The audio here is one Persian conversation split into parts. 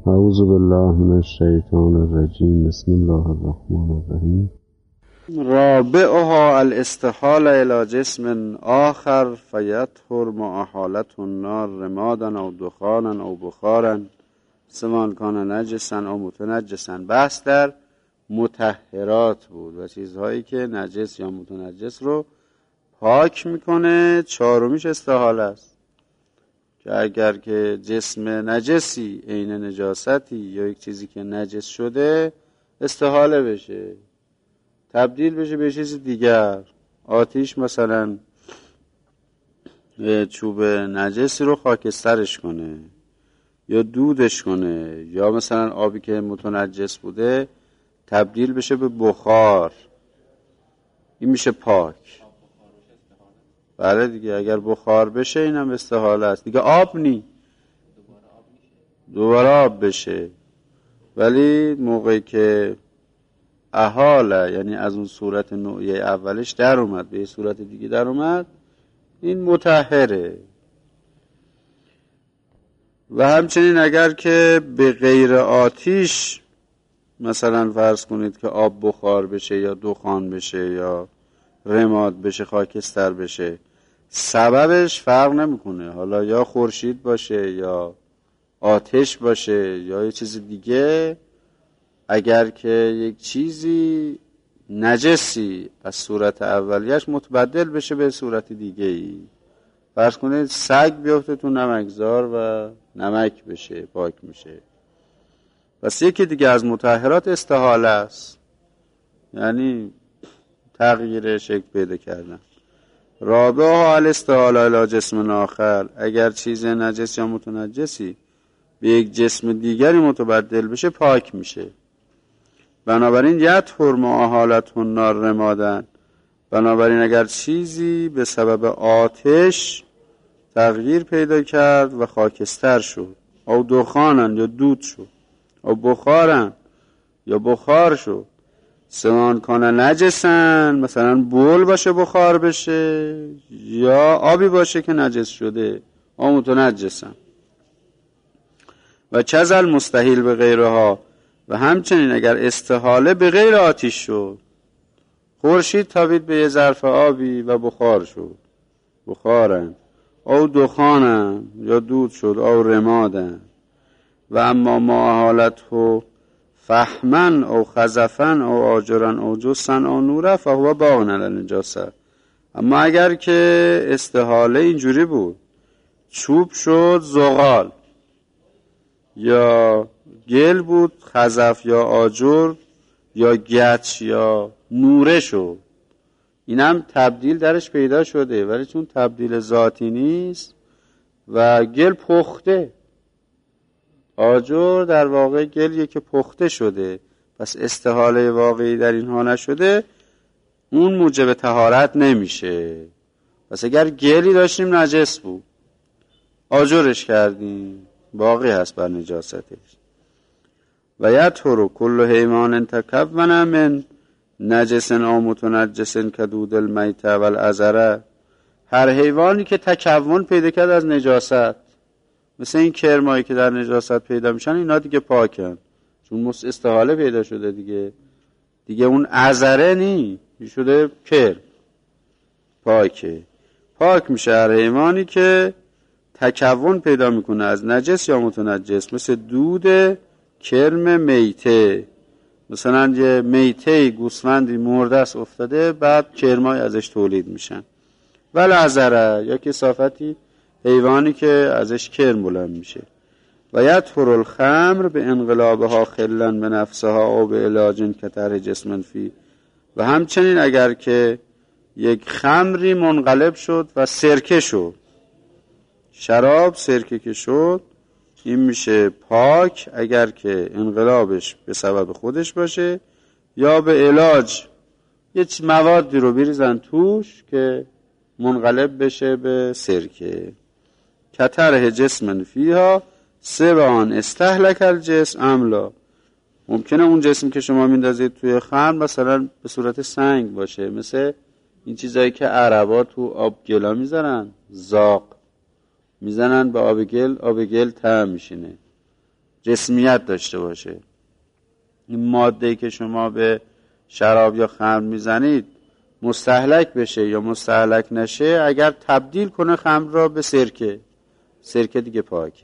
اعوذ بالله من الشیطان الرجیم. بسم الله الرحمن الرحیم. رابعها الاستحال الى جسم آخر فیطهر مع حالة النار رمادا او دخانا او بخارا سواء کان نجسا او متنجسا. بحث در مطهرات بود و چیزهایی که نجس یا متنجس رو پاک میکنه. چهارمیش استحاله است که اگر که جسم نجسی عین نجاستی یا یک چیزی که نجس شده استحاله بشه، تبدیل بشه به چیز دیگر. آتیش مثلا چوب نجسی رو خاکسترش کنه یا دودش کنه، یا مثلا آبی که متنجس بوده تبدیل بشه به بخار، این میشه پاک. بله دیگه، اگر بخار بشه اینم استحاله است دیگه. آب نی، دوباره آب بشه. ولی موقعی که احاله، یعنی از اون صورت نوعی اولش در اومد به یه صورت دیگه در اومد، این مطهره. و همچنین اگر که به غیر آتیش، مثلا فرض کنید که آب بخار بشه یا دخان بشه یا رماد بشه، خاکستر بشه، سببش فرق نمیکنه، حالا یا خورشید باشه یا آتش باشه یا یه چیز دیگه. اگر که یک چیزی نجسی از صورت اولیش متبدل بشه به صورت دیگه ای، فرض کنید سگ بیفته تو نمکزار و نمک بشه، پاک میشه. پس یکی دیگه از مطهرات استحاله است، یعنی تغییر شکل پیدا کردن. رابعها الاستحاله الی جسم آخر، اگر چیز نجس یا متنجسی به یک جسم دیگری متبدل بشه پاک میشه. بنابراین یطهر مع حالة النار رمادا، بنابراین اگر چیزی به سبب آتش تغییر پیدا کرد و خاکستر شد، او دخانن یا دود شد، او بخارن یا بخار شد، سواء کان نجسن، مثلا بول باشه بخار بشه، یا آبی باشه که نجس شده او متنجسن. و چزل مستحیل به غیرها، و همچنین اگر استحاله به غیر آتش شد، خورشید تابید به یه ظرف آبی و بخار شد، بخارن، او دخانن یا دود شد، او رمادن. و اما ما حالته فحمن او خزفن او آجرن او جسن او نوره فهو باغن علی نجاسه. اما اگر که استحاله اینجوری بود، چوب شد زغال، یا گل بود خزف، یا آجر، یا گچ، یا نوره شد، اینم تبدیل درش پیدا شده، ولی چون تبدیل ذاتی نیست و گل پخته، آجر در واقع گلیه که پخته شده، پس استحاله واقعی در اینها نشده، اون موجب طهارت نمیشه. پس اگر گلی داشتیم نجس بود، آجرش کردیم، باقی هست بر نجاستش. و یطهر کل حیوان تکون من نجس او متنجس کدود المیت و العذره، هر حیوانی که تکون پیدا کرد از نجاست، مثل این کرمایی که در نجاست پیدا میشن، اینا دیگه پاکن، چون استحاله پیدا شده دیگه اون عذره نی شده، کرم پاکه، پاک میشه هر حیوانی که تکون پیدا میکنه از نجس یا متنجس، مثل دود کرم میته. مثلا یه میته گوسفندی مرده است افتاده، بعد کرمای ازش تولید میشن. ولی عذره یا کثافتی حیوانی که ازش کرم بلند میشه. و یطهر الخمر به انقلابها خلا به نفسها او به علاج کتر جسم فی، و همچنین اگر که یک خمری منقلب شد و سرکه شد، شراب سرکه که شد، این میشه پاک اگر که انقلابش به سبب خودش باشه، یا به علاج یه موادی رو بریزن توش که منقلب بشه به سرکه. کتره جسم فیها سوان استهلک الجسم املا، ممکنه اون جسم که شما میندازید توی خمر مثلا به صورت سنگ باشه، مثل این چیزایی که عربا تو آب گلا میذارن، زاق میزنن به آب گل، آب گل طعم میشینه. جسمیت داشته باشه. این ماده‌ای که شما به شراب یا خمر میزنید مستهلک بشه یا مستهلک نشه، اگر تبدیل کنه خمر را به سرکه دیگه پاکه.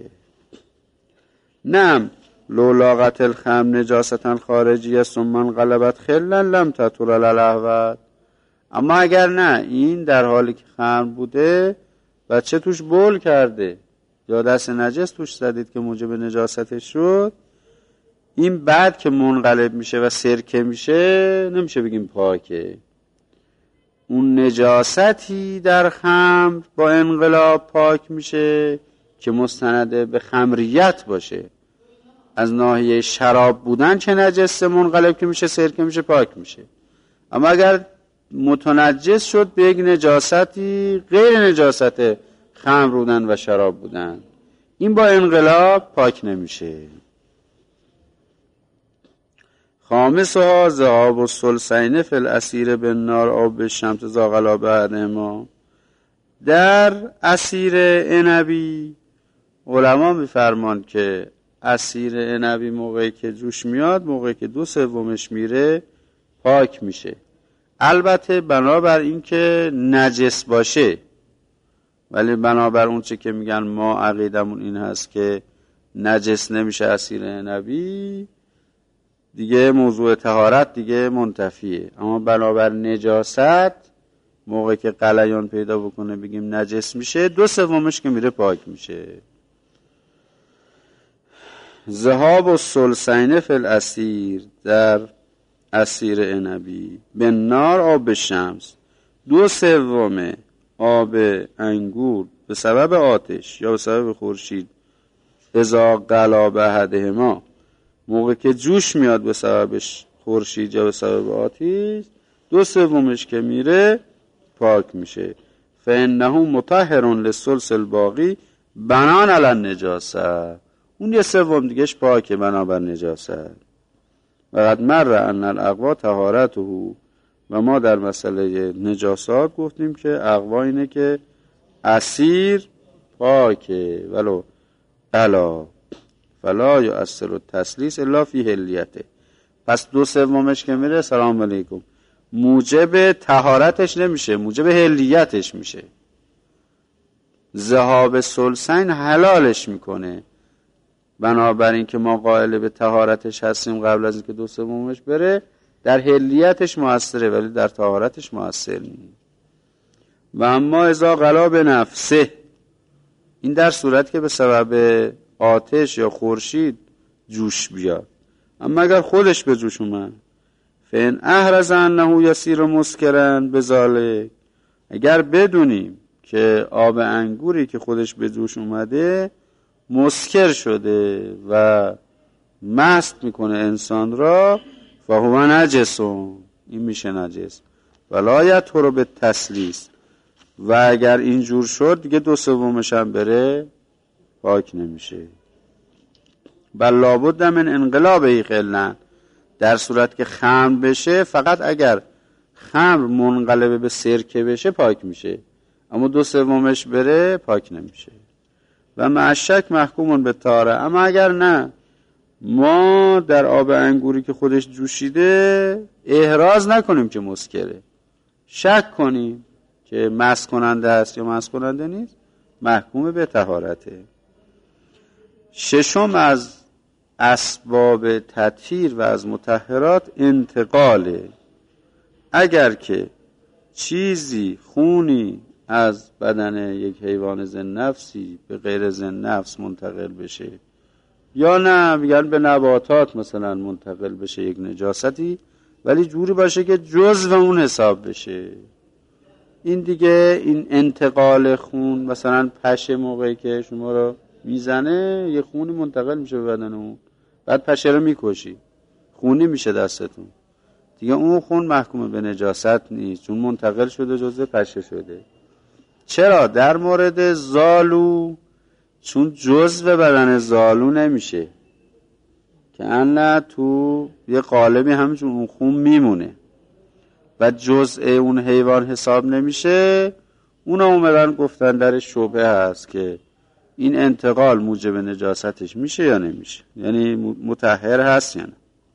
نعم لولاقت الخمر نجاستن خارجی ثم انقلبت خلا لم تطهر الاهوت. اما اگر نه، این در حالی که خمر بوده بچه توش بول کرده یا دست نجس توش زدید که موجب نجاستش شد، این بعد که منقلب میشه و سرکه میشه نمیشه بگیم پاکه. اون نجاستی در خمر با انقلاب پاک میشه که مستنده به خمریت باشه. از ناحیه شراب بودن چه نجسه منقلب که میشه سرکه میشه پاک میشه. اما اگر متنجس شد به یک نجاستی غیر نجاست خمر بودن و شراب بودن، این با انقلاب پاک نمیشه. خامسها ذهاب الثلثین فی الاسیر بالنار او بالشمس اذا غلا بأحدهما. در اسیر عنبی علما میفرمان که اسیر عنبی موقعی که جوش میاد، موقعی که 2/3 میره پاک میشه. البته بنابر این که نجس باشه، ولی بنابر اون چه که میگن ما عقیدمون این هست که نجس نمیشه اسیر عنبی، دیگه موضوع طهارت دیگه منتفیه. اما بنابر نجاست موقعی که غلیان پیدا بکنه بگیم نجس میشه، 2/3 که میره پاک میشه. ذهاب الثلثین فی الاسیر در اسیر عنبی بالنار او بالشمس، 2/3 آب انگور به سبب آتش یا به سبب خورشید اذا غلا بأحدهما، موقع که جوش میاد به سبب خورشید یا به سبب آتش، 2/3 که میره پاک میشه. فانه مطهر للثلث الباقی بنان علی النجاسه، اون 1/3 دیگهش پاکه بنابر نجاست. و قد مر ان الاقوا طهارته، و ما در مسئله نجاسات گفتیم که اقوا اینه که اسیر پاکه ولو الا فلا یؤثر التثلیث الا فی حلیته. پس 2/3 که میره سلام علیکم موجب طهارتش نمیشه، موجب حلیتش میشه. ذهاب ثلثین حلالش میکنه، بنابراین که ما قائل به طهارتش هستیم قبل از اینکه 2/3 بره، در حلیتش مؤثره ولی در طهارتش مؤثر نیست. و اما اذا غلا به نفسه، این در صورت که به سبب آتش یا خورشید جوش بیاد. اما اگر خودش به جوش اومد، فین احرز انه یسیر مسکرا بذالک، اگر بدونیم که آب انگوری که خودش به جوش اومده مسکر شده و مست میکنه انسان را، فهو نجسون، این میشه نجس. ولا یطهر بالتثلیث، و اگر اینجور شد دیگه 2/3 هم بره پاک نمیشه. بل لابد من انقلابه خلا، در صورت که خمر بشه فقط اگر خمر منقلب به سرکه بشه پاک میشه، اما 2/3 بره پاک نمیشه. و معشک محکومون به طهاره، اما اگر نه، ما در آب انگوری که خودش جوشیده احراز نکنیم که مسکره، شک کنیم که مست کننده است یا مست کننده نیست، محکوم به طهارته. ششم از اسباب تطهیر و از مطهرات انتقاله. اگر که چیزی خونی از بدن یک حیوان ذی نفسی به غیر ذی نفس منتقل بشه، یا نه میگن به نباتات مثلا منتقل بشه یک نجاستی، ولی جوری باشه که جزو اون حساب بشه، این دیگه این انتقال خون، مثلا پشه موقعی که شما رو میزنه یه خونی منتقل میشه به بدن اون، بعد پشه رو میکشی خونی میشه دستتون، دیگه اون خون محکوم به نجاست نیست چون منتقل شده جزء پشه شده. چرا؟ در مورد زالو چون جزء بدن زالو نمیشه که انه تو یه قالبی همچون اون خون میمونه و جزء اون حیوان حساب نمیشه، اونا اومدن گفتن در شبهه هست که این انتقال موجب نجاستش میشه یا نمیشه؟ یعنی مطهر هست یا نه؟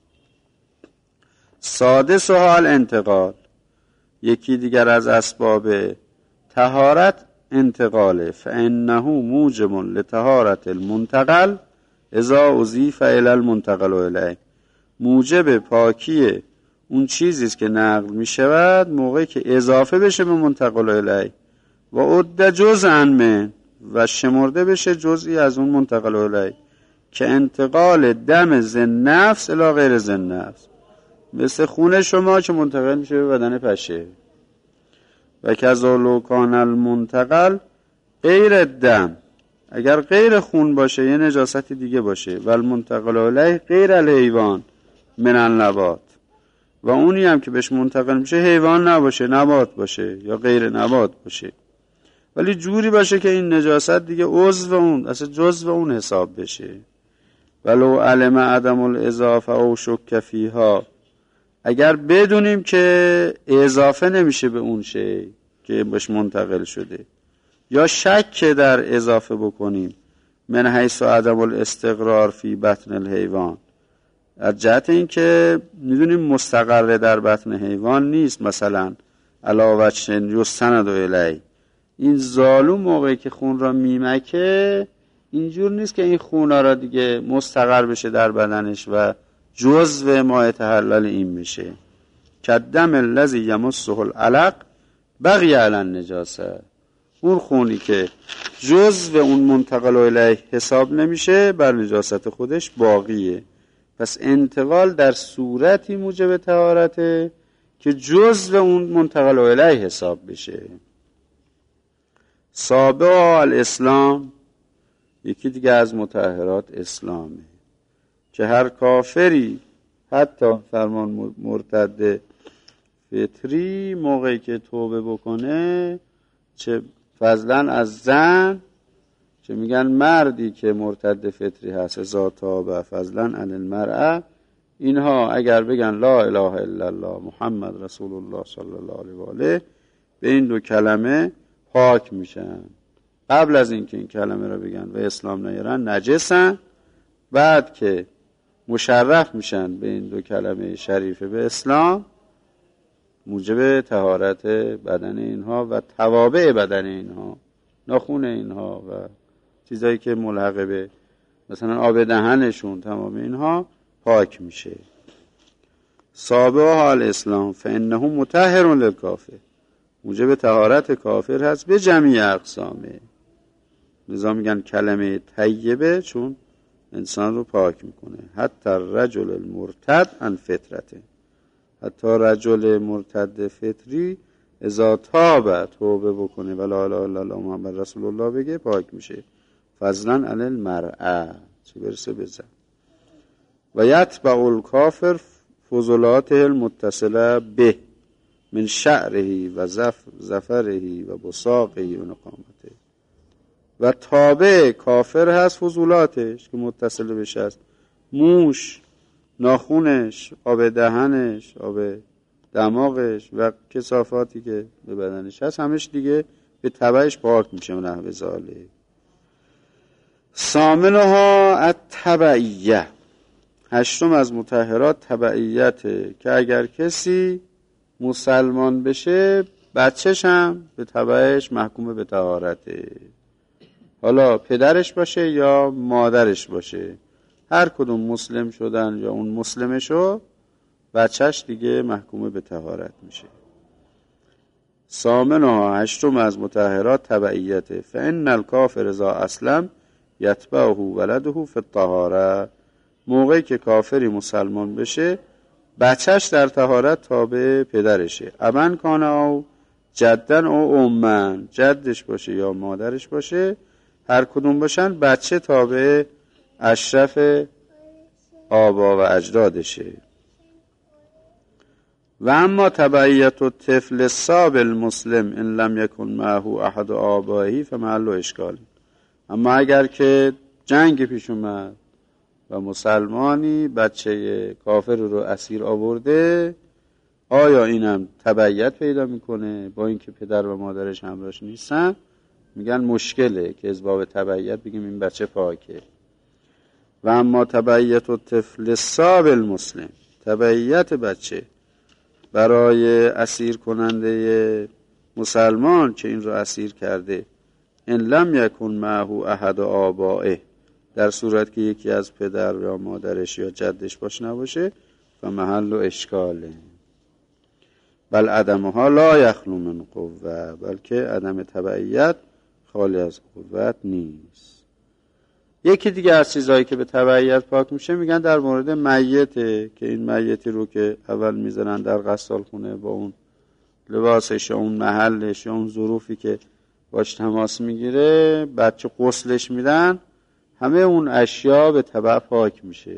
سادس و حال انتقال، یکی دیگر از اسباب طهارت انتقاله. فانه موجب لطهارت المنتقل اذا اضیف الی المنتقل الیه، موجب پاکی اون چیزی است که نقل می شود موقعی که اضافه بشه به منتقل الیه و عد جزءا من، و شمرده بشه جزئی از اون منتقل الیه، که انتقال دم ذی نفس الی غیر ذی نفس، مثل خون شما که منتقل میشه به بدن پشه. و کذا لو کان المنتقل غیر دم، اگر غیر خون باشه یه نجاست دیگه باشه، و المنتقل الیه غیر الحیوان من النبات، و اونی هم که بهش منتقل میشه حیوان نباشه، نبات باشه یا غیر نبات باشه، ولی جوری باشه که این نجاست دیگه عضو اون، اصلا جزو اون حساب بشه. ولو علم عدم الاضافه او شک فیها، اگر بدونیم که اضافه نمیشه به اون شی که بهش منتقل شده، یا شک در اضافه بکنیم، من حیث عدم الاستقرار فی بطن الحیوان، از جهت این که میدونیم مستقر در بطن حیوان نیست، مثلا علاوه یستند الیه، این زالو موقعی که خون را میمکه اینجور نیست که این خونا را دیگه مستقر بشه در بدنش و جزو ما یتحلل این میشه. کدم الذی یمسه العلق بقی علی النجاسه، اون خونی که جزو اون منتقل الیه حساب نمیشه بر نجاست خودش باقیه. پس انتقال در صورتی موجب طهارته که جزو اون منتقل الیه حساب بشه. سابع الاسلام، یکی دیگه از مطهرات اسلامه که هر کافری، حتی فرمان مرتد فطری، موقعی که توبه بکنه، چه فضلا از زن، چه میگن مردی که مرتد فطری هست اذا تاب فضلا عن المرأة، اینها اگر بگن لا اله الا الله محمد رسول الله صلی الله علیه و آله، به این دو کلمه پاک میشن. قبل از اینکه این کلمه را بگن و اسلام نیارن نجسن، بعد که مشرف میشن به این دو کلمه شریفه به اسلام، موجب طهارت بدن اینها و توابع بدن اینها، ناخون اینها و چیزایی که ملحقه به مثلا آب دهنشون، تمام اینها پاک میشه. سابع حال اسلام فانه مطهر للکافر، موجب طهارت کافر هست به جمیع اقسامه. لذا میگن کلمه طیبه، چون انسان رو پاک میکنه. حتی رجل المرتد عن فطرته، حتی رجل مرتد فطری اذا تاب، توبه بکنه و لا اله الا الله محمد رسول الله بگه، پاک میشه. فضلا علی المرأة، چه برسه بزن. و یتبع الکافر فضلاته المتصله به من شعره و زفره و بساقه و نقامته، و تابع کافر هست فضولاتش که متصل بشه است، موش، ناخونش، آب دهنش، آب دماغش و کثافاتی که به بدنش هست، همش دیگه به تبعش پاک میشه. نحو ذالک. ثامنها التبعیه، هشتم از مطهرات تبعیته، که اگر کسی مسلمان بشه بچهش هم به تبعش محکوم به طهارته، حالا پدرش باشه یا مادرش باشه، هر کدوم مسلم شدن یا اون مسلمه شو، بچهش دیگه محکوم به طهارت میشه. ثامنها، هشتم از مطهرات تبعیته، فان الکافر اذا اسلم یتبعه ولده فی الطهاره، موقعی که کافری مسلمان بشه بچهش در طهارت تابع پدرشه. ابن کان او جدن او امن، جدش باشه یا مادرش باشه، هر کدوم باشن بچه تابع اشرف آبا و اجدادشه. و اما تبعیت الطفل الصاب المسلم ان لم یکن معه احد آبائه فمحل اشکال، اما اگر که جنگ پیش اومد و مسلمانی بچه کافر رو اسیر آورده، آیا اینم تبعیت پیدا میکنه با اینکه پدر و مادرش همراهش نیستن؟ میگن مشکله که از باب تبعیت بگیم این بچه پاکه. و اما تبعیت و طفل صاب المسلم، تبعیت بچه برای اسیر کننده مسلمان که این رو اسیر کرده، ان لم یکن معه احد آبائه، در صورت که یکی از پدر یا مادرش یا جدش باش نباشه، و محل و اشکاله. بل عدمها لا یخلو من قوه، بلکه عدم تبعیت خالی از قوت نیست. یکی دیگه از چیزهایی که به تبعیت پاک میشه میگن در مورد میته، که این میتی رو که اول میذارن در غسالخونه با اون لباسش یا اون محلش یا اون ظروفی که باش تماس میگیره، بچه غسلش میدن، همه اون اشیا به تبع پاک میشه.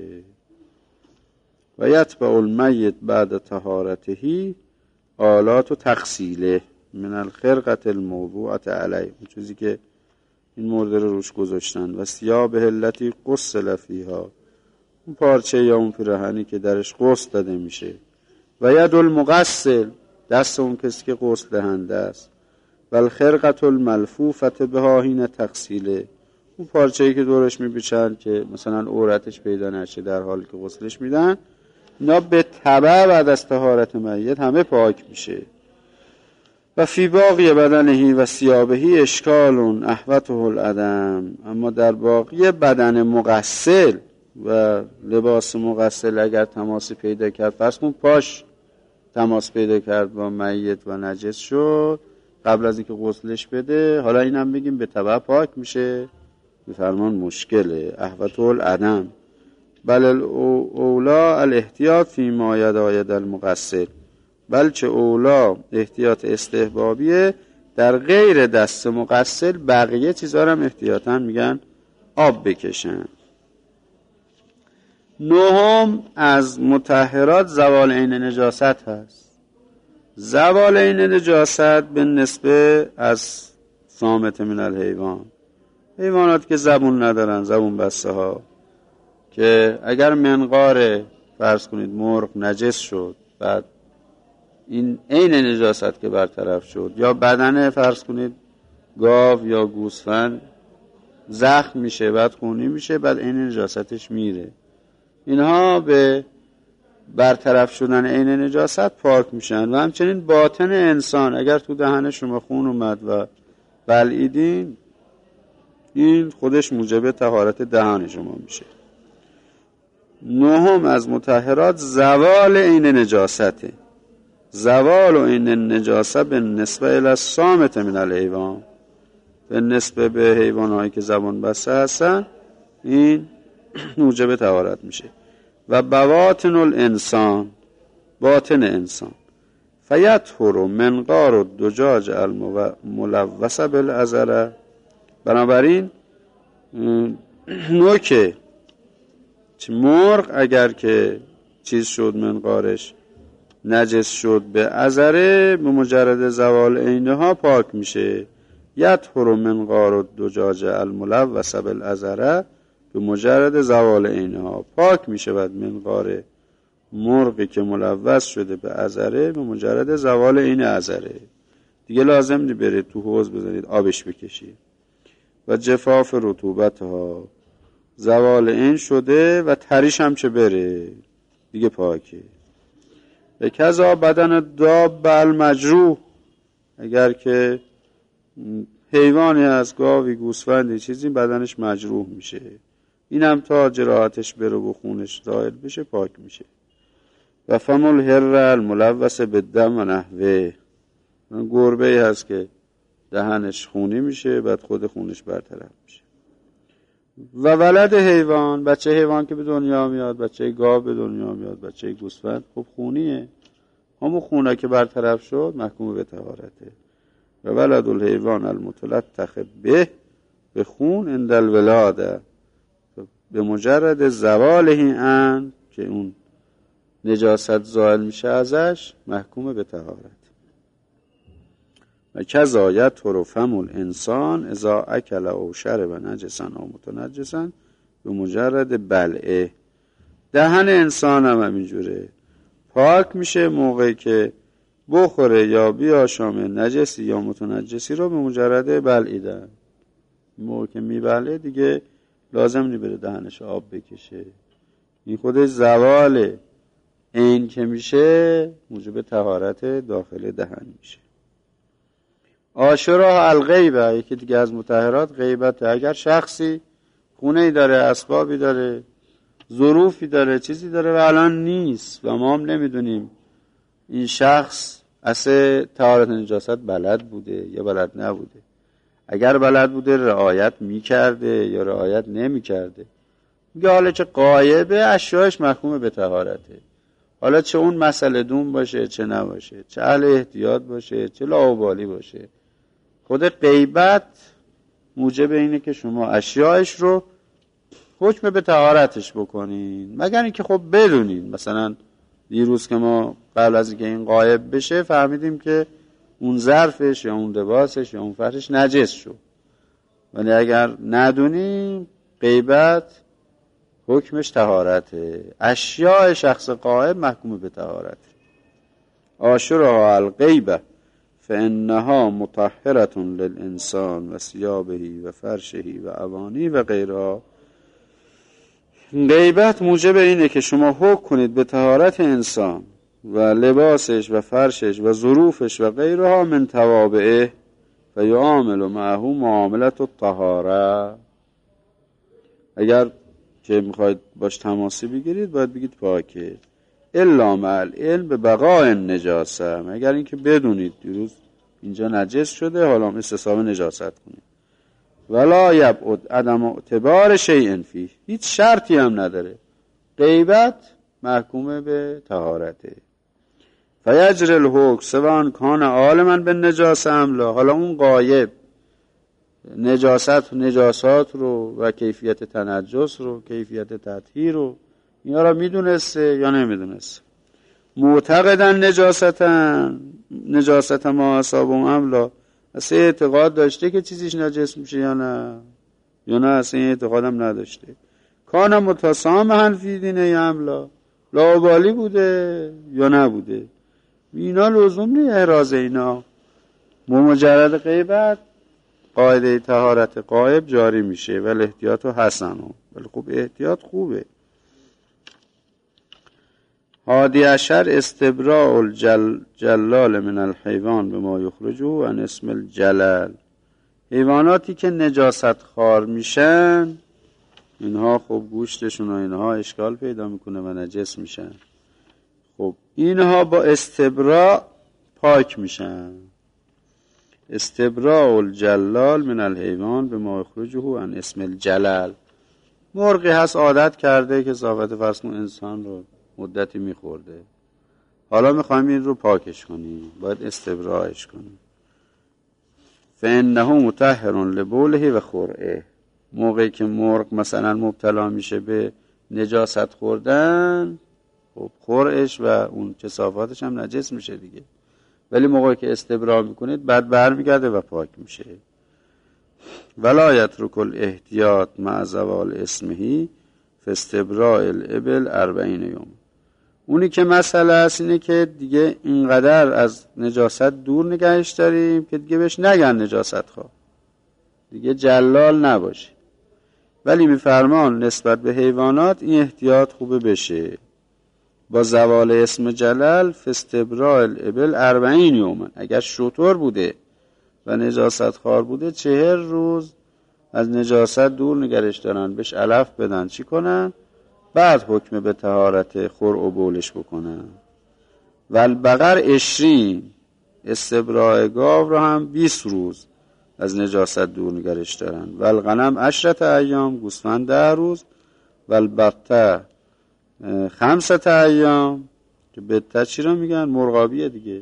و یتبع المیت بعد طهارته آلات و تغسیله من الخرقة الموضوعة علیه، اون چیزی که این مرده رو روش گذاشتن، و ثیابه التي غسل فیها، اون پارچه یا اون پیراهنی که درش غسل داده میشه. و ید المغسل، دست اون کسی که غسل دهنده است. و الخرقة الملفوفة بها حین تغسیله، اون پارچه‌ای که دورش میپیچن که مثلا عورتش پیدا نشه در حالی که غسلش میدن، اینا به تبع بعد از طهارت میت همه پاک میشه. و فی باقی بدنه و ثیابه اشکال احوطه العدم، اما در باقی بدن مغسل و لباس مغسل اگر تماسی پیدا کرد، فرض کن پاش تماس پیدا کرد با میت و نجس شد قبل از اینکه غسلش بده، حالا اینم بگیم به تبع پاک میشه، بفرمان مشکله، احوطه العدم. بل اولا الاحتیاط فی ما یداید المغسل، بلکه اولا احتیاط استحبابیه در غیر دست مغسل، بقیه چیزا هم احتیاطاً میگن آب بکشن. نهم از مطهرات زوال عین نجاست هست. زوال عین نجاست به نسبه از صامت من الحیوان، حیوانات که زبون ندارن، زبون بسته ها، که اگر منقار فرض کنید مرغ نجس شد، بعد این عین نجاست که برطرف شد، یا بدن فرض کنید گاو یا گوسفند زخم میشه، بعد خونی میشه، بعد عین نجاستش میره، اینها به برطرف شدن عین نجاست پاک میشن. و همچنین باطن انسان، اگر تو دهن شما خون اومد و بلعیدین، این خودش موجب طهارت دهان شما میشه. نهم از مطهرات زوال عین نجاسته. زوال و عین النجاسه به نسبه الی الصامت من الحیوان، به نسبه به حیوانایی که زبان بسته هستن، این موجب طهارت میشه. و بواطن الانسان، باطن انسان، فیطهر منقار الدجاج الملوث بالعذره، بنابراین نوک مرغ اگر که چیز شد، منقارش نجس شد به عذره، به مجرد زوال عینها پاک میشه. یطهر منقار الدجاج الملوث بالعذره، به مجرد زوال عینها پاک میشه. بعد منقار مرغی که ملوث شده به عذره، به مجرد زوال عین عذره، دیگه لازم نی برید تو حوض بزنید آبش بکشید. و جفاف رطوبتها، زوال عین شده و تریش هم چه بره، دیگه پاکه. و کذا بدن داب المجروح، اگر که حیوانی از گاوی گوسفندی چیزی بدنش مجروح میشه، اینم تا جراحتش بره و خونش زائل بشه پاک میشه. و فم الحر الملوث بالدم و نحوه، گربه‌ای هست که دهنش خونی میشه، بعد خود خونش برطرف میشه. و ولد حیوان، بچه حیوان که به دنیا میاد، بچه گاو به دنیا میاد، بچه گوسفند، خب خونیه، همون خونه که برطرف شد محکوم به طهارته. و ولد الحیوان المتلطخ به خون عند الولاده، به مجرد زواله ان که اون نجاست زائل میشه ازش، محکوم به طهارت. و کذا یطهر فم الانسان اذا اکل او شرب نجسا او متنجسا، به مجرد بلعه. دهن انسان هم همینجوره، پاک میشه موقعی که بخوره یا بیاشامه نجسی یا متنجسی رو به مجرد بلعیدن. موقع که میبله دیگه لازم نی بره دهنش آب بکشه. این خودش زوال این که میشه موجب طهارت داخل دهن میشه. عاشرها الغیبه، یکی دیگه از مطهرات غیبته. اگر شخصی خونه‌ای داره، اسبابی داره، ظروفی داره، چیزی داره و الان نیست و ما هم نمیدونیم این شخص اصلا طهارت نجاست بلد بوده یا بلد نبوده. اگر بلد بوده رعایت میکرده یا رعایت نمیکرده. میگه حالا چه غایبه اشیاءش محکوم به طهارته. حالا چه اون مسئله دون باشه چه نباشه، چه اهل احتیاط باشه چه لاابالی باشه، خود غیبت موجب اینه که شما اشیاءش رو حکم به طهارتش بکنین، مگر اینکه خب بدونین. مثلا دیروز که ما قبل از اینکه این غایب بشه فهمیدیم که اون ظرفش یا اون لباسش یا اون فرشش نجس شد، ولی اگر ندونیم غیبت حکمش طهارته. اشیاء شخص غایب محکوم به طهارته. عاشرها الغیبه فانها مطهره للانسان و ثیابه و فرشه و اوانی و غیرها. غیبت موجب اینه که شما حکم کنید به طهارت انسان و لباسش و فرشش و ظروفش و غیرها من توابعه و یعامل معه معاملت الطهاره. اگر که میخواید باش تماسی بگیرید باید بگید پاکه، الا مع العلم به بقاء نجاسه، مگر اینکه بدونید دیروز اینجا نجس شده حالا استصحاب نجاست کنید. ولا یبعد عدم اعتبار شیء فیه، هیچ شرطی هم نداره، غیبت محکومه به طهارته. فیجری الحکم سواء کان عالما بالنجاسه ام لا. حالا اون غایب نجاسات رو و کیفیت تنجس رو، کیفیت تطهیر رو، اینا رو میدونسته یا نمیدونسته. معتقدن نجاست ما اصابهم ام لا، اصلا اعتقاد داشته که چیزیش نجس میشه یا نه اصلا اعتقادم نداشته. کان متسامحا فی دینه ام لا، لاابالی بوده یا نبوده. اینا لزوم نیه احراز اینا. مجرد غیبت قاعده طهارت غایب جاری میشه ولی احتیاط حسنه، ولی خب احتیاط خوبه. حادی عشر استبراء الجلال من الحیوان به ما یخرجه عن اسم الجلال. حیواناتی که نجاست خوار میشن اینها خب گوشتشون و اینها اشکال پیدا میکنه و نجس میشن. خب اینها با استبراء پاک میشن. استبراء الجلال من الحیوان به ما یخرجه عن اسم الجلال. مرغی هست عادت کرده که ضابط فرض کن انسان رو مدتی میخورده، حالا میخوایم این رو پاکش کنیم، باید استبراءش کنیم. فانه مطهر لبوله و خرعه. موقعی که مرغ مثلا مبتلا میشه به نجاست خوردن، خب خرعش و اون کثافتش هم نجس میشه دیگه، ولی موقعی که استبراء میکنید بعد برمیگرده و پاک میشه. ولا یترک الاحتیاط مع زوال اسمه فاستبراء الابل 40 یوم. اونی که مسئله است اینه که دیگه اینقدر از نجاست دور نگهش داریم که دیگه بهش نگن نجاست خواه، دیگه جلال نباشه. ولی میفرمان نسبت به حیوانات این احتیاط خوبه بشه. با زوال اسم جلال فاستبراء الابل 40 یوم. اگر شتر بوده و نجاست خوار بوده 40 روز از نجاست دور نگرش دارن، بهش علف بدن، چی کنن؟ بعد حکم به طهارت خرع و بولش بکنن. و البقر 20، استبراء گاو رو هم 20 روز از نجاست دور نگرش دارن. و الغنم 10 ایام، گوسفند 10 روز. و البته 5 ایام، که بته چی رو میگن؟ مرغابیه دیگه،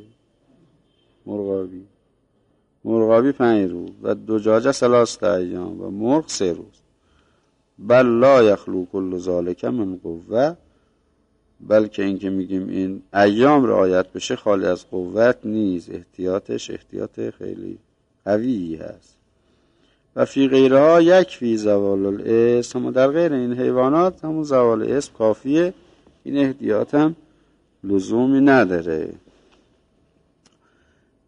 مرغابی 5 روز. و دجاجه 3 ایام و مرغ 3 روز. بل لا یخلو کل ذالک من قوه، بلکه این که میگیم این ایام رعایت بشه خالی از قوت نیست، احتیاطش احتیاط خیلی قوی هست. و فی غیرها یکفی زوال الاسم، در غیر این حیوانات همون زوال اسم کافیه، این احتیاط هم لزومی نداره.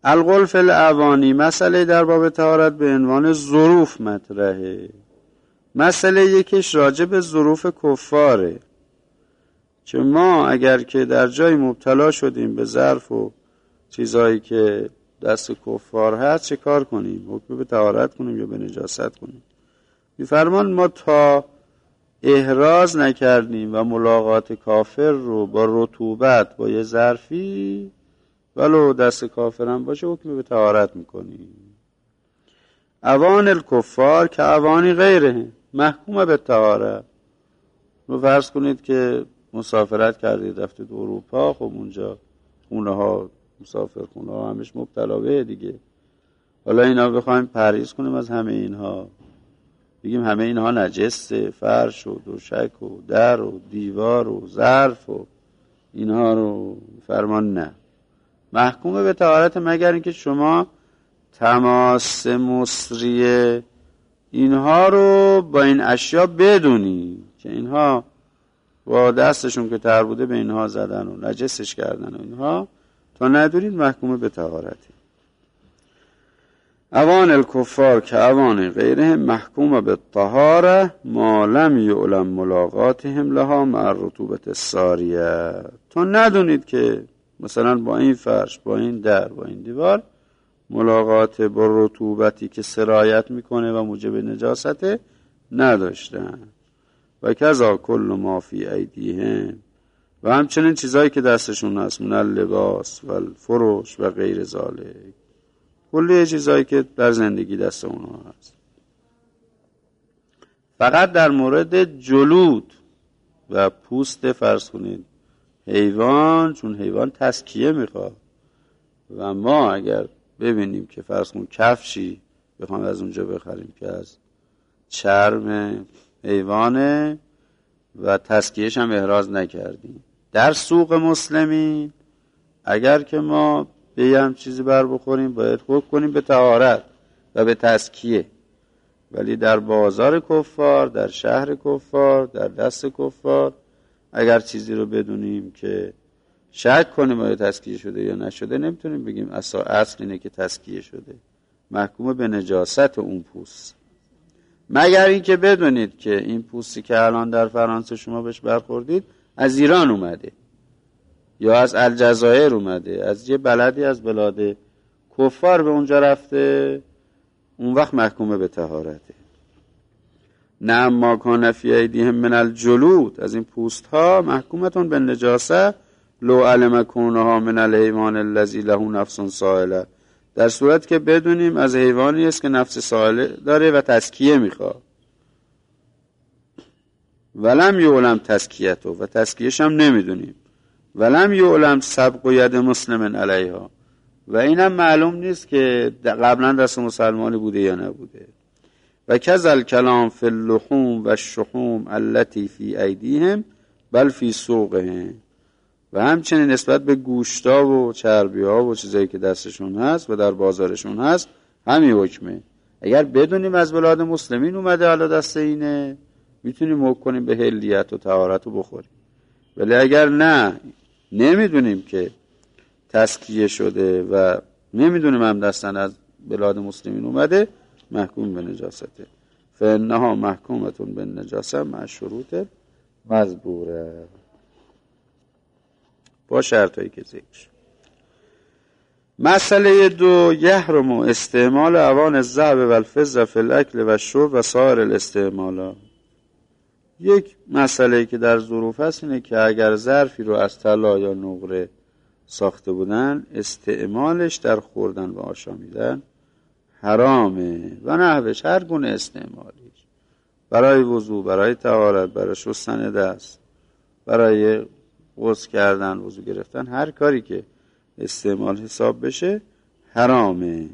القول فی الاوانی، مسئله در باب طهارت به عنوان ظروف مطرحه. مسئله یکیش راجع به ظروف کفاره، که ما اگر که در جای مبتلا شدیم به ظرف و چیزایی که دست کفار هست چه کار کنیم؟ حکم به طهارت کنیم یا به نجاست کنیم؟ می‌فرمان ما تا احراز نکردیم و ملاقات کافر رو با رطوبت با یه ظرفی ولو دست کافرم باشه حکم به طهارت میکنیم. اوان الکفار که اوانی غیره محکوم به طهارت. رو فرض کنید که مسافرت کردید رفتید اروپا، خب اونجا خونه ها مسافر خونه ها همش مبتلا به دیگه. حالا اینا بخوایم پرهیز کنیم از همه اینها، بگیم همه اینها نجسه، فرش و دوشک و در و دیوار و ظرف و اینها رو فرمان نه، محکومه به طهارت مگر اینکه شما تماس مصری اینها رو با این اشیا بدونی که اینها با دستشون که تر بوده به اینها زدن و نجسش کردن و اینها، تا ندونید محکومه به طهارتی. اوان الکفار که اوان غیره محکومه به طهاره ما لم یعلم ملاقاتهم لها مع الرطوبت الساریه. تا ندونید که مثلا با این فرش، با این در، با این دیوار ملاقات با رطوبتی که سرایت میکنه و موجب نجاست نداشتن. و کذا کل ما فی ایدیهم، و همچنین چیزایی که دستشون هست، من اللباس و الفروش و غیر ذالک، کلی چیزایی که در زندگی دست اونها هست. فقط در مورد جلود و پوست فرض کنید حیوان، چون حیوان تزکیه میخواد و ما اگر ببینیم که فرض کنید کفشی بخوام از اونجا بخریم که از چرم حیوانه و تزکیهش هم احراز نکردیم، در سوق مسلمین اگر که ما به هم چیزی بر بخوریم باید حکم کنیم به طهارت و به تزکیه. ولی در بازار کفار، در شهر کفار، در دست کفار اگر چیزی رو بدونیم که شک کنیم آیا تزکیه شده یا نشده، نمیتونیم بگیم اصل اینه که تزکیه شده، محکوم به نجاست اون پوست. مگر این که بدونید که این پوستی که الان در فرانسه شما بهش برخوردید از ایران اومده یا از الجزایر اومده، از یه بلدی از بلاد کفار به اونجا رفته، اون وقت محکومه به طهارته. نه ما کان فی ایدیهم من الجلود، از این پوست ها محکومتون به نجاسه لو علم کونها من الحیوان الذی له نفس سائله، در صورت که بدونیم از حیوانی است که نفس سائله داره و تزکیه میخواد. ولم یعلم تزکیته، و تزکیهش هم نمیدونیم. ولم یعلم سبق ید مسلم علیها، و اینم معلوم نیست که قبلا دست مسلمانی بوده یا نبوده. و کذل کلام فی اللحوم و الشحوم التي فی ایدیهم بل فی سوقهم، و همچنین نسبت به گوشتا و چربی‌ها و چیزایی که دستشون هست و در بازارشون هست همین حکمه. اگر بدونیم از بلاد مسلمین اومده حالا دست اینه، میتونیم حکم کنیم به حلیت و طهارت رو بخوریم. ولی اگر نه نمیدونیم که تزکیه شده و نمیدونیم هم دستن از بلاد مسلمین اومده، محکوم به نجاسته. فانها محکومتون به نجاسه مع شروط مذکوره، با شرطایی که ذکر شد. مسئله 2 یحرم استعمال اوان الذهب و الفضه فی الاکل و الشرب و سایر الاستعمالات. یک مسئله که در ظروف هست اینه که اگر ظرفی رو از طلا یا نقره ساخته بودن، استعمالش در خوردن و آشامیدن حرامه و نحوش، هر گونه استعمالیش، برای وضو، برای طهارت، برای شستن دست، برای غسل کردن، وضو گرفتن، هر کاری که استعمال حساب بشه حرامه.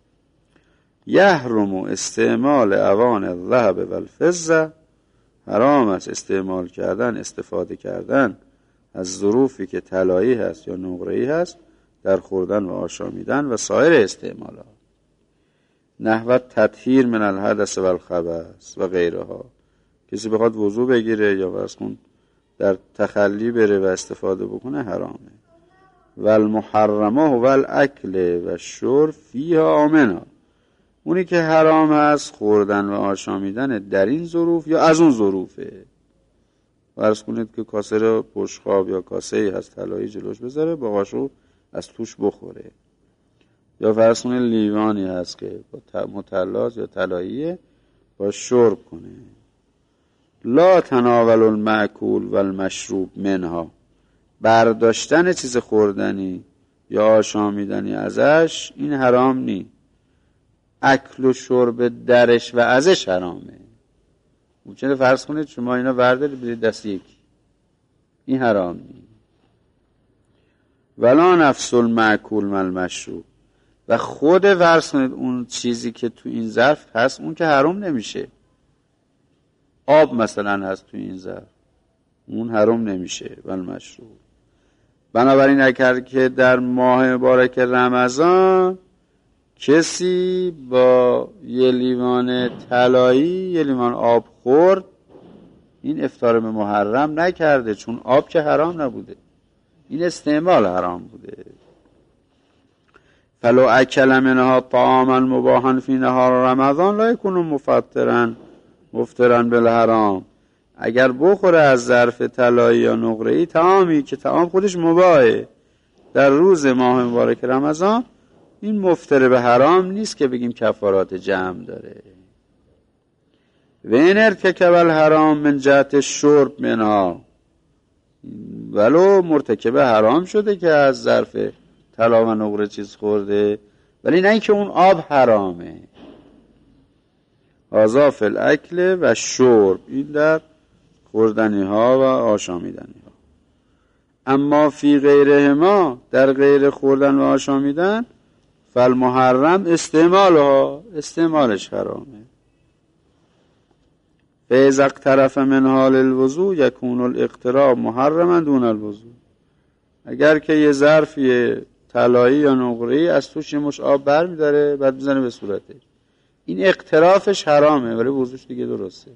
یحرم استعمال اوان الذهب و الفضه، حرام است استعمال کردن، استفاده کردن از ظروفی که طلایی هست یا نقره‌ای هست در خوردن و آشامیدن و سایر استعمالات. نحو تطهیر من الحدث و الخبث و غیرها، کسی بخواد وضو بگیره یا واسه در تخلی بره و استفاده بکنه حرامه. و المحرمه و الاکل و شرب فیها آمنا. اونی که حرام هست خوردن و آشامیدن در این ظروف یا از اون ظروفه. فرض کنید که کاسه رو بشقاب یا کاسه‌ای هست طلایی جلوش بذاره با قاشق از توش بخوره، یا فرض کنید لیوانی هست که مطلات یا طلاییه با شرب کنه. لا تناول المأکول و المشروب منها، برداشتن چیز خوردنی یا آشامیدنی ازش این حرام نی. اکل و شرب درش و ازش حرامه. ممکنه فرض کنید شما اینا بردارید بدید دست یکی، این حرام نی. ولا نفس المأکول و المشروب، و خود فرض کنید اون چیزی که تو این ظرف هست اون که حرام نمیشه. آب مثلا هست تو این ظرف، اون حرام نمیشه. و المشروب، بنابراین اگر که در ماه مبارک رمضان کسی با یه لیوان طلایی یه لیوان آب خورد، این افطار به محرم نکرده، چون آب که حرام نبوده، این استعمال حرام بوده. فلو اکل منها طعاما مباحا فی نهار رمضان لا یکون مفطرا بالحرام. اگر بخوره از ظرف طلایی یا نقره‌ای طعامی که طعام خودش مباحه در روز ماه مبارک رمضان، این مفطر به حرام نیست که بگیم کفارات جمع داره. و این ارتکب الحرام من جهت شرب منها، ولو مرتکب حرام شده که از ظرف طلا و نقره چیز خورده، ولی نه اینکه اون آب حرامه. هذا فی الاکل و شرب، این در خوردنی ها و آشامیدنی ها. اما فی غیرهما، در غیر خوردن و آشامیدن، فالمحرم استعمالها، استعمالش حرامه. فاذا اقترف من حال الوضوء یکون الاقتراب محرما دون الوضوء. اگر که یه ظرفی طلایی یا نقره‌ای از توش یه مش آب برمی‌داره بعد میزنه به صورتش، این اقترافش حرامه ولی وضوش دیگه درسته.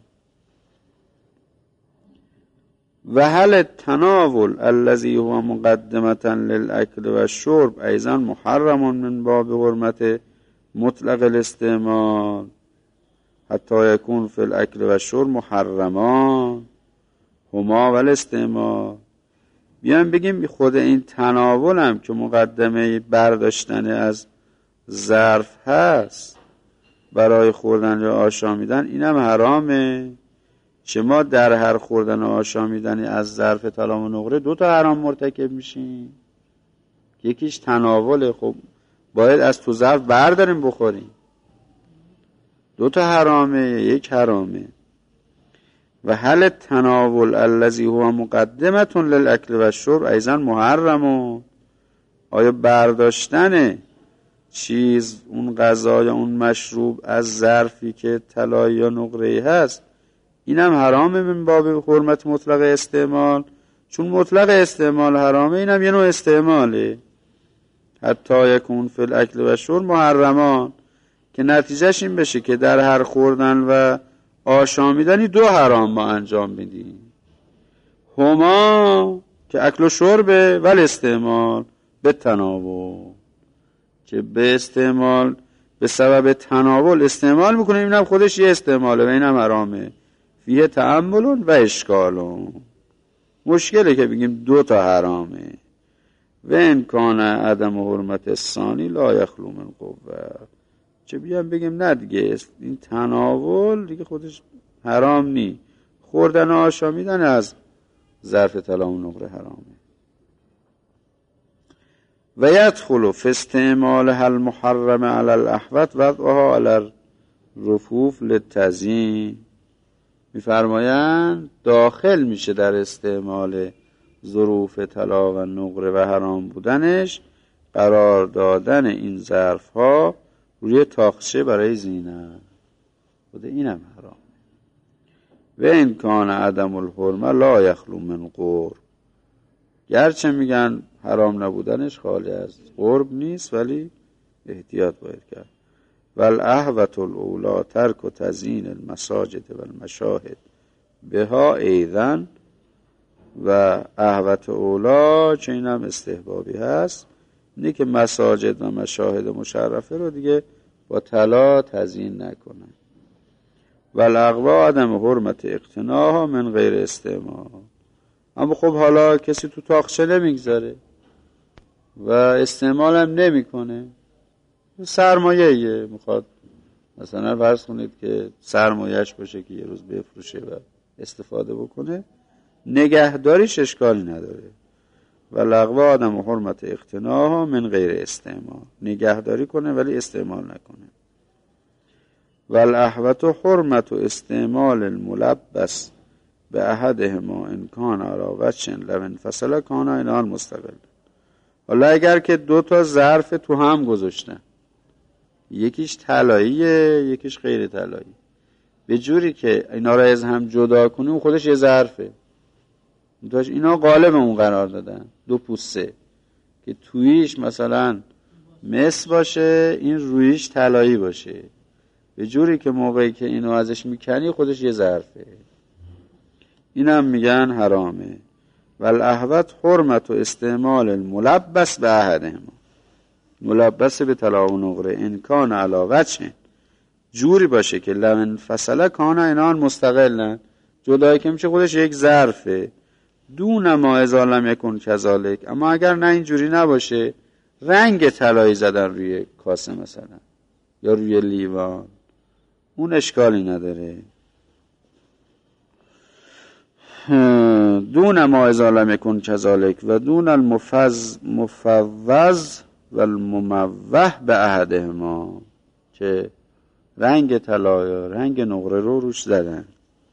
و هل التناول الذي هو مقدمة للأكل والشرب أيضا محرم من باب حرمة مطلق الاستعمال حتى يكون في الأكل والشرب محرمان هما والاستعمال. بیایم بگیم خود این تناول هم که مقدمه برداشتن از ظرف هست برای خوردن یا آشامیدن، اینم حرامه. چه ما در هر خوردن و آشامیدنی از ظرف طلا و نقره دو تا حرام مرتکب میشیم. یکیش تناوله، خب باید از تو ظرف برداریم بخوریم، دو تا حرامه، یک حرامه. و هل تناول الذی هو مقدمة للأکل و الشرب ایضا محرم، آیا برداشتن چیز اون غذا یا اون مشروب از ظرفی که طلایی یا نقره‌ای هست اینم حرامه من باب حرمت مطلق استعمال، چون مطلق استعمال حرامه، اینم یه نوع استعماله. حتی یکون فی الاکل و شرب محرمان، که نتیجهش این بشه که در هر خوردن و آشامیدنی دو حرام ما انجام میدیم. هما که اکل و شربه، ولی استعمال به تناول، که به استعمال به سبب تناول استعمال میکنه، اینم خودش یه استعماله و اینم حرامه. فیه تأمل و اشکال، مشکله که بگیم دو تا حرامه. و امکان عدم حرمت الثانی لا یخلو من قوه، چه بیام بگیم نه دیگه این تناول دیگه خودش حرام نی، خوردن و آشامیدن از ظرف طلا و نقره حرامه. و یدخل فی استعمالها المحرم علی الاحوط وضعها علی الرفوف للتزیین، میفرمایند داخل میشه در استعمال ظروف طلا و نقره و حرام بودنش قرار دادن این ظرف ها روی تاقچه برای زینت، خود اینم حرام. و این کان عدم الحرمه لا یخلو من قرب، گرچه میگن حرام نبودنش خالی از قرب نیست ولی احتیاط باید کرد. والاحوط الاولی ترک و تزیین المساجد و المشاهد بها ایذن و احوت اولا که این هم استحبابی هست، اینه که مساجد و مشاهد مشرفه رو دیگه با طلا تزیین نکنن. و الاقوا عدم حرمت اقتناها من غیر استعمال. اما خب حالا کسی تو تاقچه نمیگذاره و استعمال هم نمی کنه، سرمایه‌ایه، میخواد مثلا فرض کنید که سرمایه‌اش باشه که یه روز بفروشه و استفاده بکنه، نگهداریش اشکالی نداره. و الاقوا عدم حرمت اقتناها من غیر استعمال، نگهداری کنه ولی استعمال نکنه. و الاحوت حرمت استعمال الملبس به احدهما ان کان علی وجه لو انفصل کان اینان مستقل. حالا اگر که دو تا ظرف تو هم گذاشتن، یکیش طلاییه یکیش غیر طلایی، به جوری که اینا رو از هم جدا کنی اون خودش یه ظرفه، اینا قالب اون قرار دادن، دو پوسته که تویش مثلا مس باشه این رویش طلایی باشه، به جوری که موقعی که اینو ازش میکنی خودش یه ظرفه، اینم میگن حرامه. و الاحوت حرمت و استعمال الملبس به احدهما، ملبس به طلا و نقره ان کان علی وجه، جوری باشه که لو انفصل کان اینان مستقلن، جدایی که میشه خودش یک ظرفه، دون ما اذا لم یکن کذالک. اما اگر نه اینجوری نباشه، رنگ طلایی زدن روی کاسه مثلا یا روی لیوان، اون اشکالی نداره. دون ما اذا لم یکن کذالک و دون المفوض و المموه به احدهما، که رنگ طلا یا رنگ نقره رو روش زدن.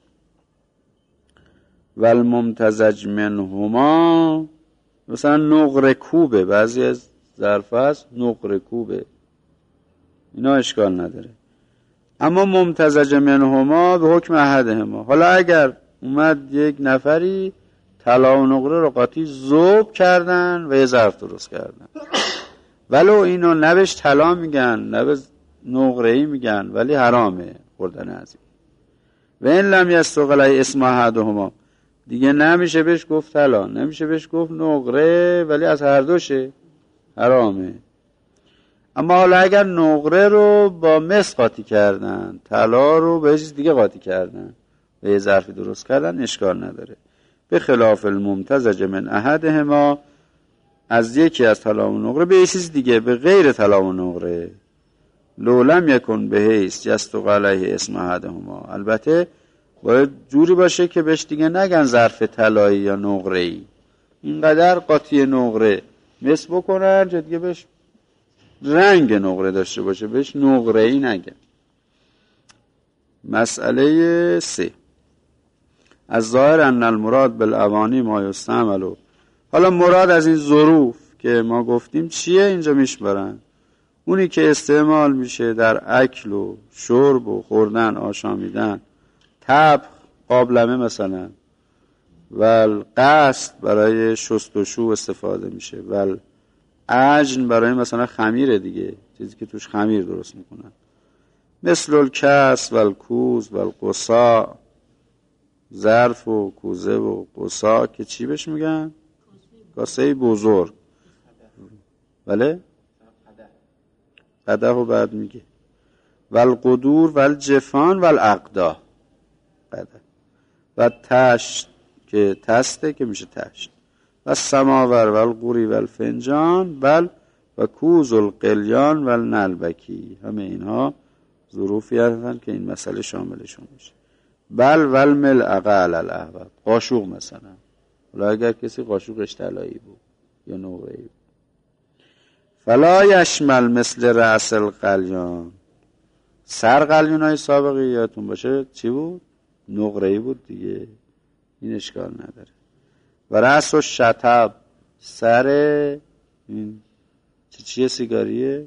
و الممتزج منهما، مثلا نقره کوبه، بعضی از ظرف هست نقره کوبه، اینا اشکال نداره. اما ممتزج منهما به حکم احدهما، حالا اگر اومد یک نفری طلا و نقره رو قاطی ذوب کردن و یه ظرف درست کردن، ولو اینو نبش طلا میگن نبش نقره‌ای میگن، ولی حرامه خوردن از این. و این لم یستغل اسم احدهما، دیگه نمیشه بهش گفت طلا نمیشه بهش گفت نقره، ولی از هر دوشه حرامه. اما حالا اگر نقره رو با مس قاطی کردن، طلا رو به چیز دیگه قاطی کردن و یه ظرفی درست کردن، اشکال نداره. به خلاف الممتزج من احدهما، از یکی از طلا و نقره به یه چیز دیگه به غیر طلا و نقره، لو لم یکن به حیث یستغل علیه اسم احدهما، البته باید جوری باشه که بهش دیگه نگن ظرف طلایی یا نقره‌ای، اینقدر قاطی نقره مس بکنن که دیگه بهش رنگ نقره داشته باشه، بهش نقره‌ای نگن. مسئله 3، از ظاهر ان المراد بالاوانی ما یستعمل. حالا مراد از این ظروف که ما گفتیم چیه اینجا میشبرن؟ اونی که استعمال میشه در اکل و شرب و خوردن آشامیدن، طبخ قابلمه مثلا، و قصد برای شستشو استفاده میشه، و عجن برای مثلا خمیر دیگه، چیزی که توش خمیر درست میکنن، مثل الکس و الکوز و القصا، ظرف و کوزه و قصا که چی بهش میگن؟ کاسه بزرگ، بله؟ قدح و بعد میگه و القدور و الجفان و الاقدا، قدح و تشت که تسته که میشه تشت، و سماور و القوری و الفنجان بل و کوز القلیان و النلبکی، همه اینها ظروفی هستن که این مسئله شاملشون میشه. بل و الملع علی الاحوط، قاشوق مثلا، حالا اگر کسی قاشوقش طلایی بود یا نقره‌ای بود. فلا یشمل مثل رأس القلیان، سر قلیونای سابقی یادتون باشه چی بود؟ نقره‌ای بود دیگه، این اشکال نداره. و رأس و شطب، سر این چیه سیگاریه؟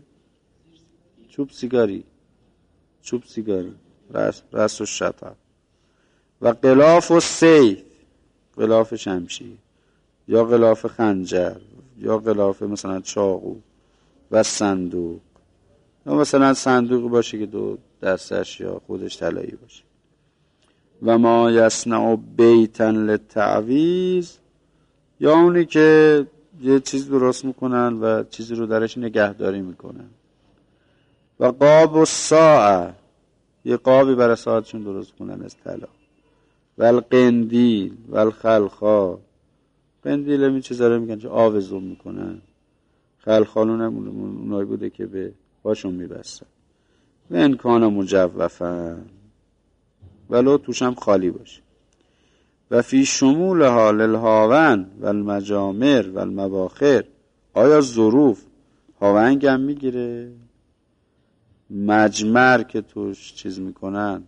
چوب سیگاری، رأس و شطب. و غلاف و سیف، غلاف شمشیر یا غلاف خنجر یا غلاف مثلا چاقو. و صندوق، یا مثلا صندوق باشه که دو دستش یا خودش طلایی باشه. و ما یصنع بیتا للتعویض، یا اونی که یه چیز درست میکنن و چیزی رو درش نگهداری میکنن. و قاب الساعه، یه قابی برای ساعتشون درست کنن از طلا. و القندیل و الخلخال، قندیل همین چیزا رو میگن که آویزون میکنن. خلخالون هم اونایی بوده که به باشون میبستن. و انکان مجوفن، ولو توش هم خالی باشه. و فی شمول حال الهاون و المجامر و المباخر، آیا ظروف هاونگ هم میگیره؟ مجمر که توش چیز میکنن،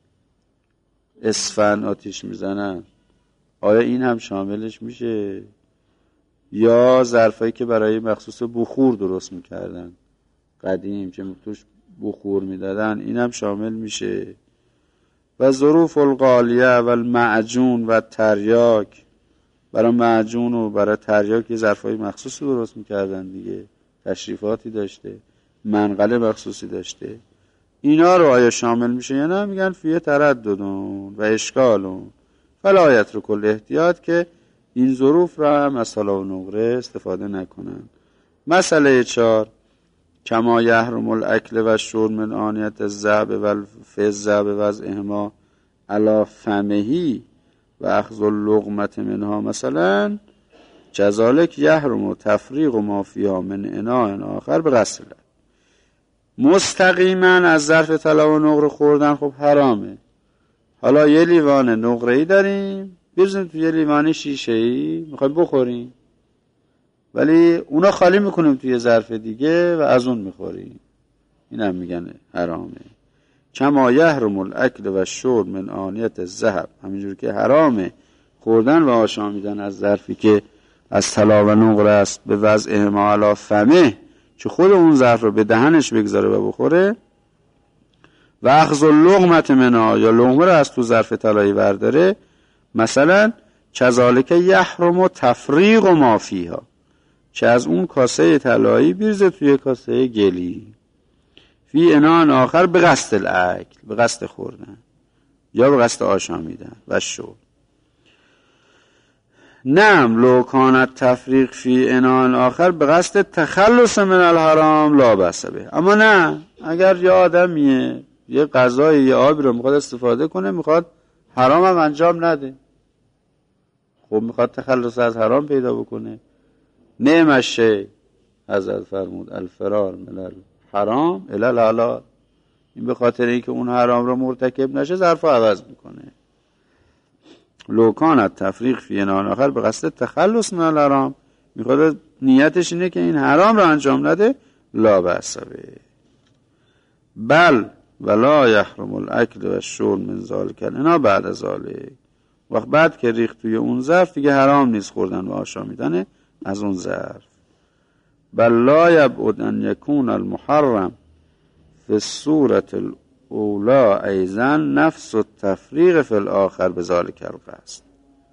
اسفن آتیش میزنن، آیا این هم شاملش میشه؟ یا ظرفایی که برای مخصوص بخور درست میکردن قدیم که توش بخور میدادن، این هم شامل میشه؟ و ظروف الغالیه و المعجون و تریاک، برای معجون و برای تریاک یه ظرفای مخصوصی درست میکردن دیگه، تشریفاتی داشته، منقله مخصوصی داشته، اینا رو آیا شامل میشه یا نه؟ میگن فیه ترددون و اشکالون فلا یترک الاحتیاط، که این ظروف را هم از طلا و نقره استفاده نکنن. مسئله 4 کما یحرم الاکل و الشرب من آنیت الذهب و الفضه بوضعهما علی فمه و اخذ اللقمه منها مثلا، کذالک یحرم تفریق ما فیها من اناء آخر بغسل. مستقیما از ظرف طلا و نقره خوردن خب حرامه. حالا یه لیوان نقره‌ای داریم، بریزیم تو یه لیوان شیشه‌ای میخوایم بخوریم، ولی اونا خالی میکنیم توی ظرف دیگه و از اون میخوریم، این هم میگن حرامه. کما یحرم الاکل و الشرب من آنیت الذهب، همینجور که حرامه خوردن و آشامیدن از ظرفی که از طلا و نقره است به وضعهما علی فمه، که خود اون ظرف رو به دهنش بگذاره و بخوره. و اخذ اللقمه منها، یا لقمه رو از تو ظرف طلایی برداره مثلا، کذالک یحرم تفریق ما فیها، که از اون کاسه طلایی بریزه توی کاسه گلی، فی اناء آخر به قصد الاکل، به قصد خوردن یا به قصد آشامیدن و شرب. نعم لو کانت تفریق فی اناء آخر به قصد تخلص من الحرام لا بأس به، اما نه، اگر یه آدمیه یه غذای یه آبی رو میخواد استفاده کنه، میخواد حرام هم انجام نده، خب میخواد تخلص از حرام پیدا بکنه، نعم الشیء، حضرت فرمود الفرار من الحرام الی الحلال، این به خاطر اینکه اون حرام رو مرتکب نشه ظرف عوض میکنه. لو کانت تفریق فی اناء آخر به قصد تخلص من الحرام، میخواد نیتش اینه که این حرام رو انجام نده، لا بأس به. بل ولا یحرم الاکل و الشرب من ذلک الاناء بعد ذلک، وقت بعد که ریخت توی اون ظرف دیگه حرام نیست خوردن و آشامیدن از اون ظرف. بل لا یبعد ان یکون المحرم فی الصورة الاولی ایضا نفس التفریق فی الاخر بذلک القصد،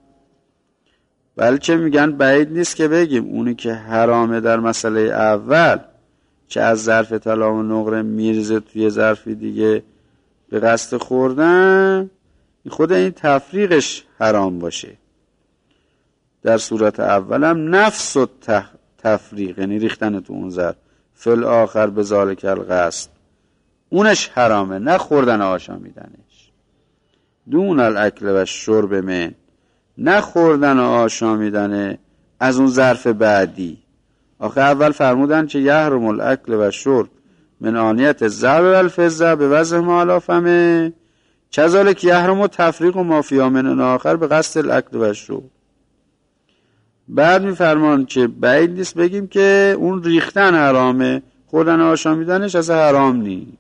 بلکه میگن بعید نیست که بگیم اونی که حرامه در مسئله اول که از ظرف طلا و نقره میرزه توی ظرف دیگه به قصد خوردن، خود این تفریقش حرام باشه. در صورت اولم نفس تفریق، یعنی ریختن تو اون ظرف، فل آخر به ذالک القصد، اونش حرامه، نه خوردن آشامیدنش. دون الاکل و الشرب من، نه خوردن و آشامیدن از اون ظرف بعدی. آخه اول فرمودن که یحرم الاکل و الشرب من آنیت الذهب و الفضه بوضعهما علی فمه، کذالک یحرم تفریق ما فیها من آخر به قصد الاکل و الشرب. بعد میفرمان که بعید نیست بگیم که اون ریختن حرامه، خوردن آشامیدنش اصلا حرام نی.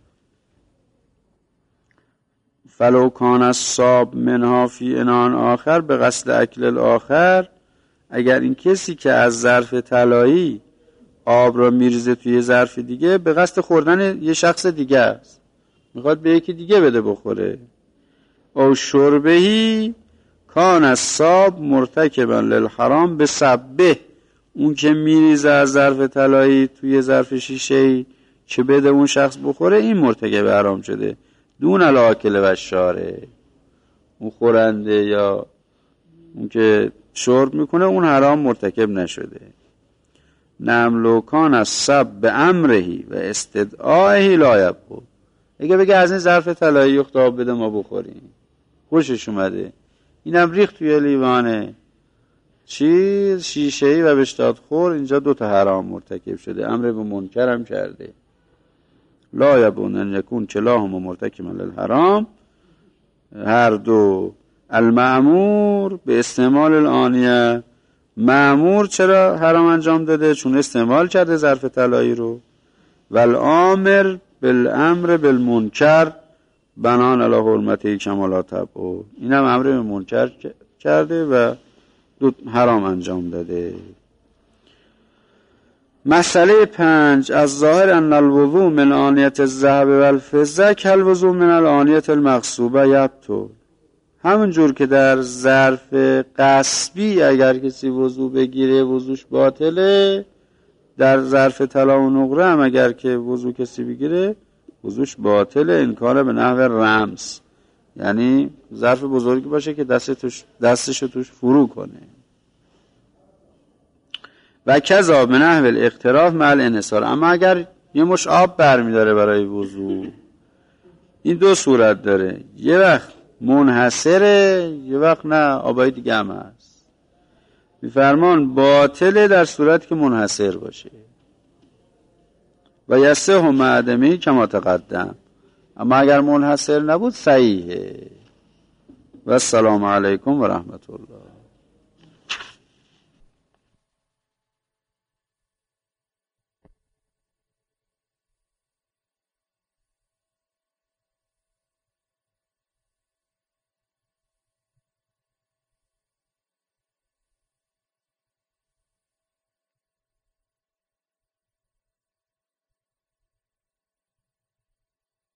فلو کان الصاب منها فی اناء آخر به قصد اکل الاخر، اگر این کسی که از ظرف طلایی آب را میریزه توی ظرف دیگه به قصد خوردن یه شخص دیگه است، میخواد به یکی دیگه بده بخوره، او شربهی کان الصاب مرتکبا للحرام به سبه، اون که میریزه از ظرف طلایی توی ظرف شیشه‌ای که بده اون شخص بخوره، این مرتکب حرام شده. دون الاکل و الشارب، اون خورنده یا اون که شرب میکنه اون حرام مرتکب نشده. نملوکان از سب به امرهی و استدعایهی لایب بود. اگه بگه از این ظرف طلایی اختاب بده ما بخوریم، خوشش اومده، اینم ریخت توی لیوانه چیز شیشه‌ای و بشتاد خور، اینجا 2 تا حرام مرتکب شده، امر به منکر هم کرده. لایبون ان یکون کلاهما مرتکبا للحرام، هر دو المأمور به استعمال الآنیه، مأمور چرا حرام انجام داده؟ چون استعمال کرده ظرف طلایی رو. والآمر بالامر بالمنکر بنان علی حرمته کمالات تبع، اینم امر به منکر کرده و حرام انجام داده. مسئله 5 از ظاهر ان الوضوء من آنیة الذهب والفضة کالوضوء من الآنیة المغصوبه یبطل. همون جور که در ظرف غصبی اگر کسی وضو بگیره وضوش باطله، در ظرف طلا و نقره هم اگر که وضو کسی بگیره وضوش باطله، این کار به نحو رمز، یعنی ظرف بزرگی باشه که دستشو توش فرو کنه. و کذا به نحو الاقتراف مع الانحصار، اما اگر یه مش آب برمیداره برای وضو، این 2 صورت داره، یه وقت منحصره یه وقت نه آبای دیگه هم هست. میفرمان باطله در صورت که منحصر باشه و یصح معدمی کما تقدم، اما اگر منحصر نبود صحیحه. و السلام علیکم و رحمت الله.